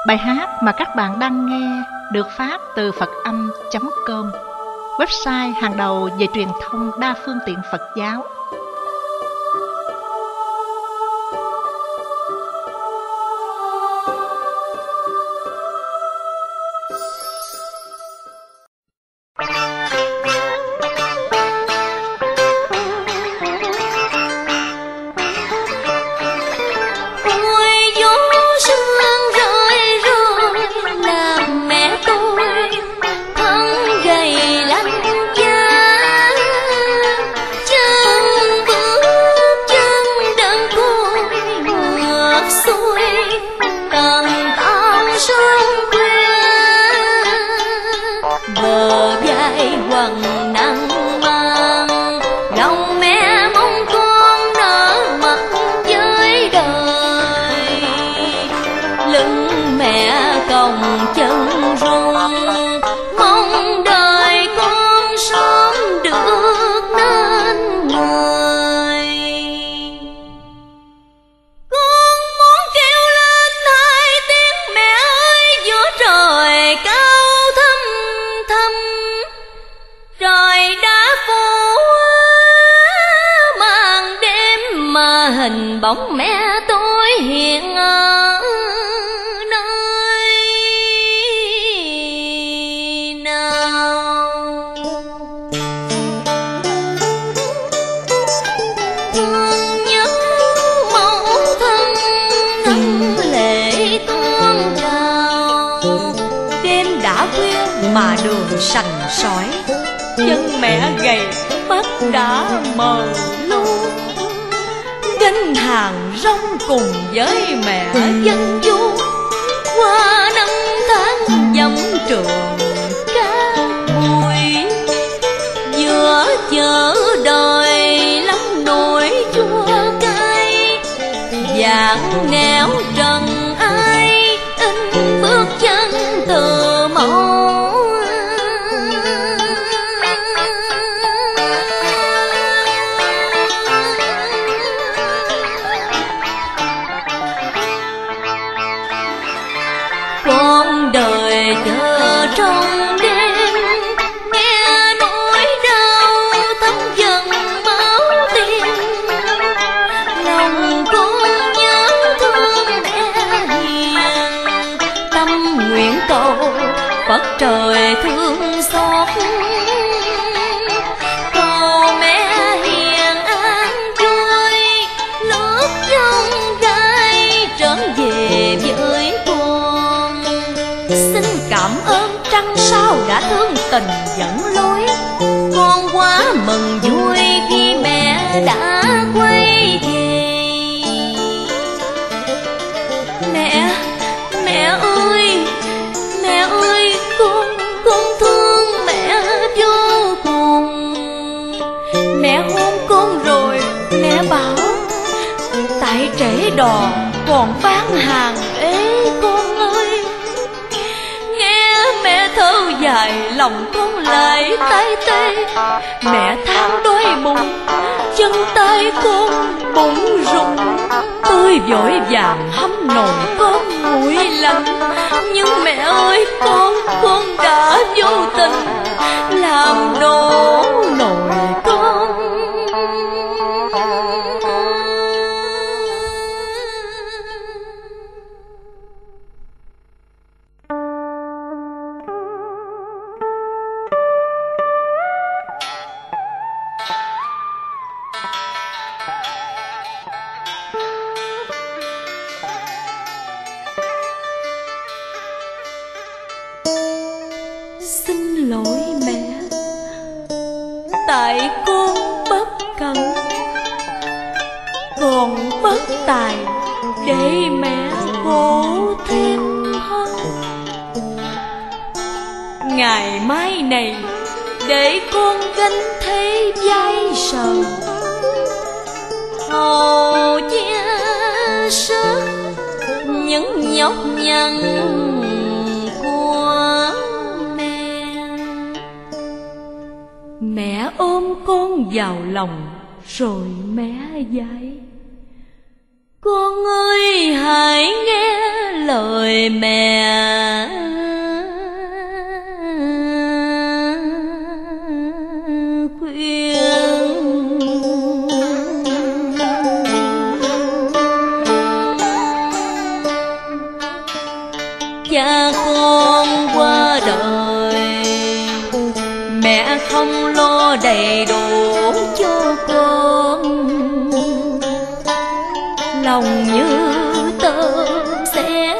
Bài hát mà các bạn đang nghe được phát từ Phật-âm.com, website hàng đầu về truyền thông đa phương tiện Phật giáo. Hình bóng mẹ tôi hiện ở nơi nào, thương nhớ mẫu thân ngân lệ tuôn trào. Đêm đã khuya mà đường sành sỏi, chân mẹ gầy mắt đã mờ lu. Gánh hàng rong cùng với mẹ dân du, qua năm tháng dặm trường cát bụi. Giữa chợ đời lắm nỗi chua cay, dạng nẻo trần ai in bước chân từ mẫu. Con đời chờ trong đêm, nghe nỗi đau thấm dần máu tim. Lòng con nhớ thương mẹ hiền, tâm nguyện cầu Phật trời thương xót. Cầu mẹ hiền an vui, lướt dòng gai trở về với con. Xin cảm ơn trăng sao đã thương tình dẫn lối, con quá mừng vui khi mẹ đã quay về. Mẹ ơi, con thương mẹ vô cùng. Mẹ hôn con rồi, mẹ bảo tại trễ đò còn bán hàng ế con ơi. Nghe mẹ thở dài lòng con lại tái tê. Mẹ than đói bụng, chân tay con bụng rụng. Tôi vội vàng hâm nồi con nguội lạnh, nhưng mẹ ơi, con đã vô tình làm đổ nồi con. Xin lỗi mẹ, tại con bất cẩn, còn bất tài để mẹ khổ thêm hơn. Ngày mai này để con gánh thế vai sầu, hầu chia sức những nhọc nhằn của mẹ. Mẹ ôm con vào lòng rồi mẹ dạy: con ơi hãy nghe lời mẹ khuyên. Cha con qua đời, mẹ không lo đầy đủ cho con, lòng như tơ xé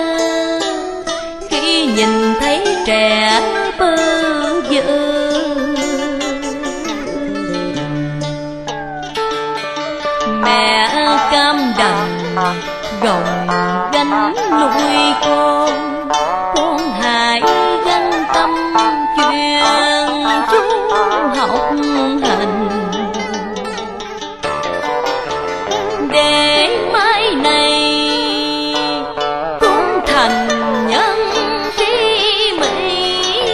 khi nhìn thấy trẻ bơ vơ. Mẹ cam đành gồng gánh nuôi con hãy gánh tâm chuyên chú học hành, để mai này con thành nhân trí mỹ.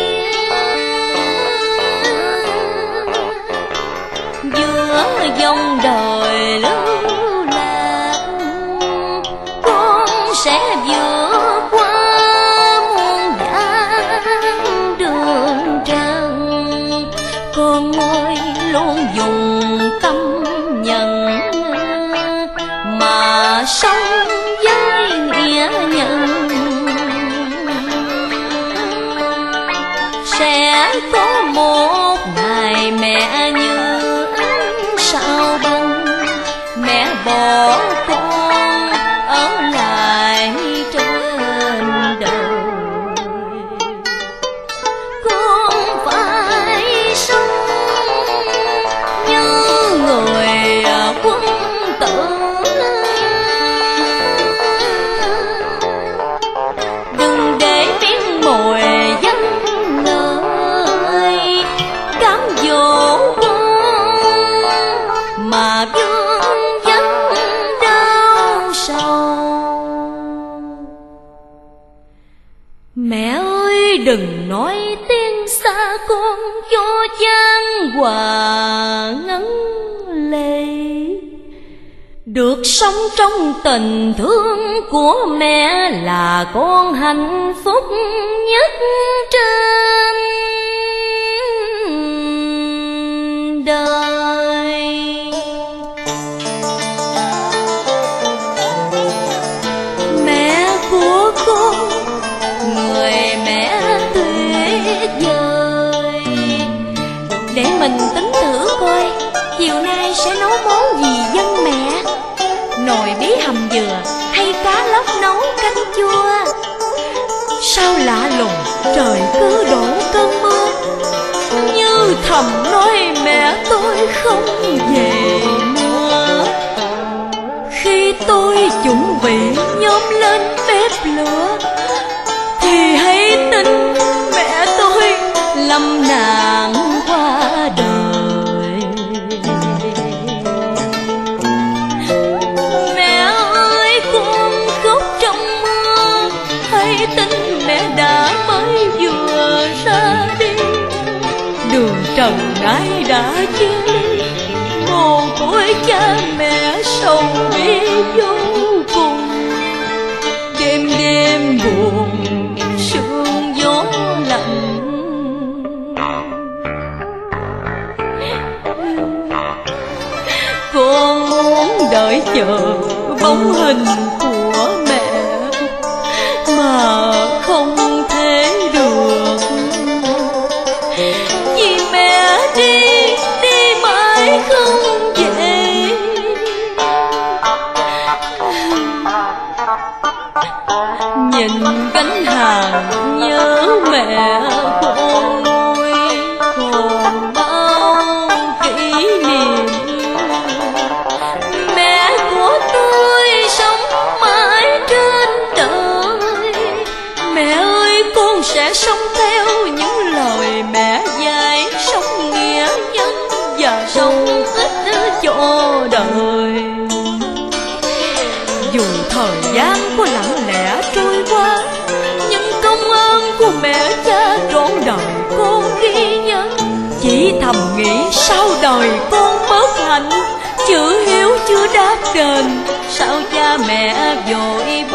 Giữa dòng đời lưu lạc, con sẽ vượt qua muôn vàn đường trần. Con ơi luôn dùng tâm nhận mà sống với nghĩa nhân, sẽ có một ngày mẹ như ánh sao bông, mẹ bỏ con ở lại trên đời. Con phải sống như người quân tử, đừng để miếng mồi danh lợi cám dỗ con mà vương vấn đau sầu. Mẹ ơi đừng nói tiếng xa con cho chan hòa ngấn lệ, được sống trong tình thương của mẹ là con hạnh phúc nhất trên đời. Mẹ của con, người mẹ tuyệt vời, để mình tính thử coi chiều nay sẽ nấu món gì dân mẹ. Nồi bí hầm dừa hay cá lóc nấu canh chua. Sao lạ lùng trời cứ đổ cơn mưa, như thầm nói mẹ tôi không về nữa. Khi tôi chuẩn bị nhóm lên bếp lửa thì hãy tin mẹ tôi lâm nạn qua đời. Mẹ ơi con khóc trong mưa, hãy tin mẹ đã mới vừa ra đi. Đường trần nay đã chia ly, mồ côi cha mẹ sầu bi vô cùng. Đêm đêm buồn sương gió lạnh, con muốn đợi chờ bóng hình của mẹ mà không thể được, vì mẹ đi mãi không về. Nhìn gánh hàng nhớ mẹ con nuôi, còn bao kỷ niệm. Mẹ của tôi sống mãi trên đời. Mẹ ơi con sẽ sống theo những lời mẹ dạy, sống nghĩa nhân và sống ích cho đời. Dù thời gian có lặng lẽ trôi qua, nhưng công ơn của mẹ cha trọn đời con ghi nhớ. Chỉ thầm nghĩ sau đời con bất hạnh, chữ hiếu chưa đáp đền, sao cha mẹ vội